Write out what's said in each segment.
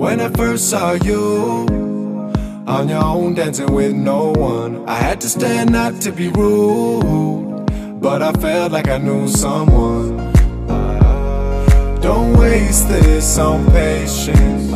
When I first saw you on your own, dancing with no one, I had to stand not to be rude, but I felt like I knew someone. Don't waste this on patience.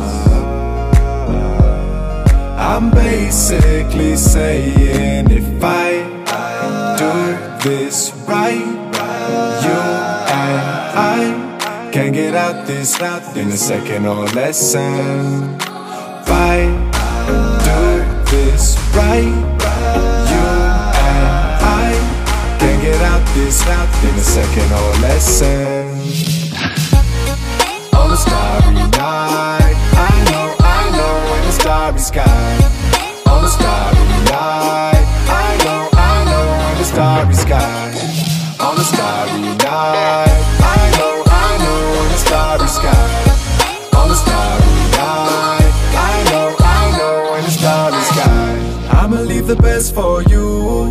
I'm basically saying, if I do this right, you and I can get out this route in a second or less. And if I do this right, you and I can get out this route in a second or less. On a starry night, I know in a starry sky. On a starry night, I know in a starry sky. On a starry night, I know in a starry sky. On a starry night, I know in a starry sky. I'ma leave the best for you.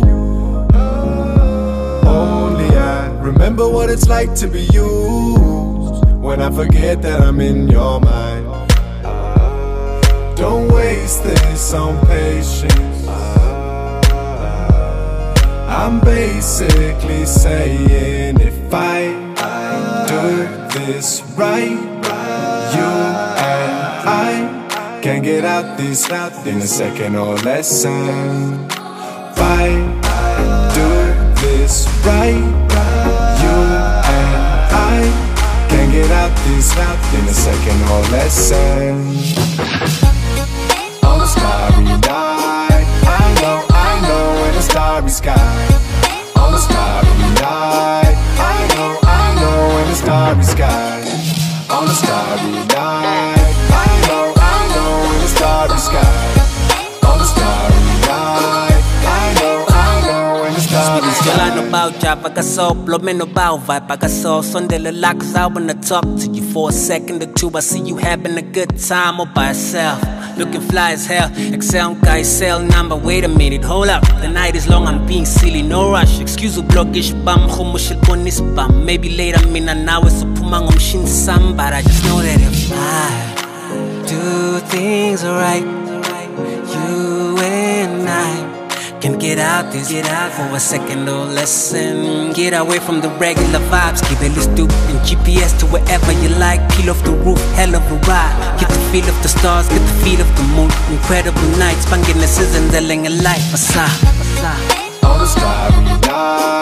Only I remember what it's like to be used when I forget that I'm in your mind. Don't waste this on patience. I'm basically saying, if I do this right, you and I can get out this route in a second or less. And if I do this right, you and I can get out this route in a second or less. On a starry night, I know in a starry sky. On a starry night, I know in a starry sky. On a starry night, I know in a starry sky. On a starry night, I know in a starry sky. Girl, I know about ya, pag-asoplo, me no bao vibe, pag-aso, sondela like, cause I wanna talk to you for a second or two. I see you having a good time all by yourself, looking fly as hell. Excel guy, cell number, wait a minute, hold up. The night is long, I'm being silly, no rush. Excuse bloggish bam, humushil bonis bam. Maybe later, mina now it's a pumang shin sam. But I just know that if I do things right, you and I can get out for a second or less and get away from the regular vibes. Keep it let's do and GPS to wherever you like. Peel off the roof, hell of a ride. Get the feel of the stars, get the feel of the moon. Incredible nights, panginesses and the light. On a starry night,